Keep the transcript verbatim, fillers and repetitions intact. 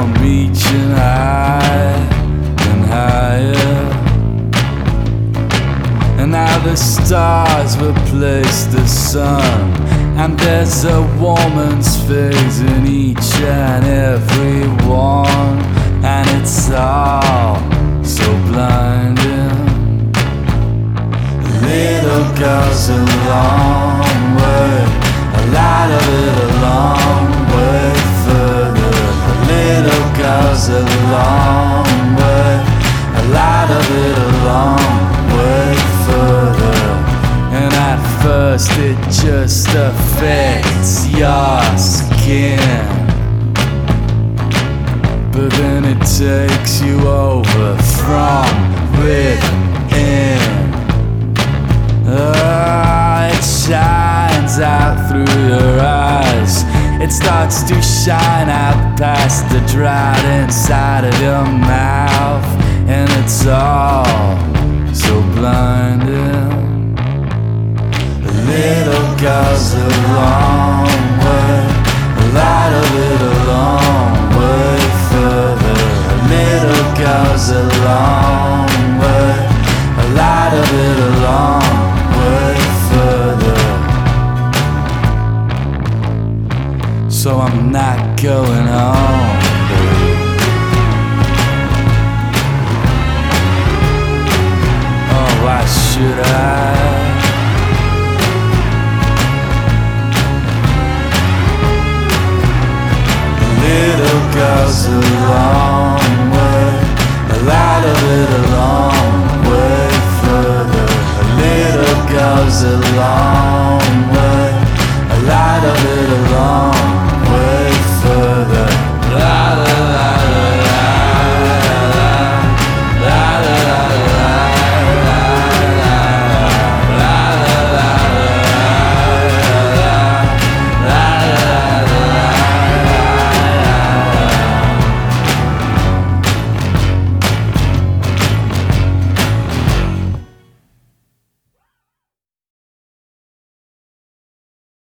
I'm reaching high and higher, and now the stars replace the sun, and there's a woman's face in each and every one, and it's all so blinding. Little girl's a long way, a lot of it a long way further. A little girl's a long way, a lot of it a long way further. And at first it just affects your skin, but then it takes you over from within. Oh, it shines out through your eyes. It starts to shine out past the drought inside of your mouth, and it's all so blinding. A little girl's a long way, a lot of it a long way further. A little girl's a long way, a lot of it a long way further. So I'm not going home, babe. Oh, why should I? Little girl's a long way, a lot of it a long way further. A little girl's a long